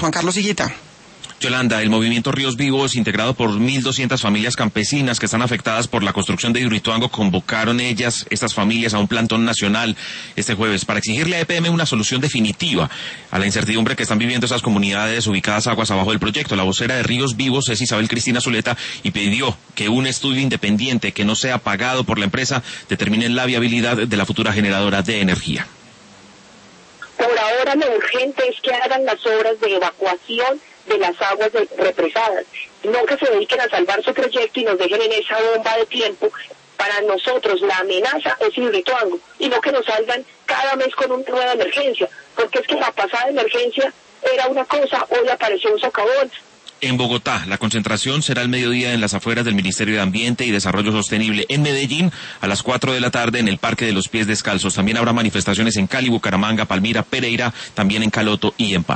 Juan Carlos Higuita. Yolanda, el movimiento Ríos Vivos, integrado por 1.200 familias campesinas que están afectadas por la construcción de Hidroituango, convocaron estas familias, a un plantón nacional este jueves para exigirle a EPM una solución definitiva a la incertidumbre que están viviendo esas comunidades ubicadas aguas abajo del proyecto. La vocera de Ríos Vivos es Isabel Cristina Zuleta y pidió que un estudio independiente que no sea pagado por la empresa determine la viabilidad de la futura generadora de energía. Por ahora lo urgente es que hagan las obras de evacuación de las aguas represadas, no que se dediquen a salvar su proyecto y nos dejen en esa bomba de tiempo. Para nosotros la amenaza es Hidroituango y no que nos salgan cada mes con una nueva emergencia, porque es que la pasada emergencia era una cosa, hoy apareció un socavón. En Bogotá, la concentración será al mediodía en las afueras del Ministerio de Ambiente y Desarrollo Sostenible. En Medellín, a las 4 de la tarde en el Parque de los Pies Descalzos. También habrá manifestaciones en Cali, Bucaramanga, Palmira, Pereira, también en Caloto y en Paz.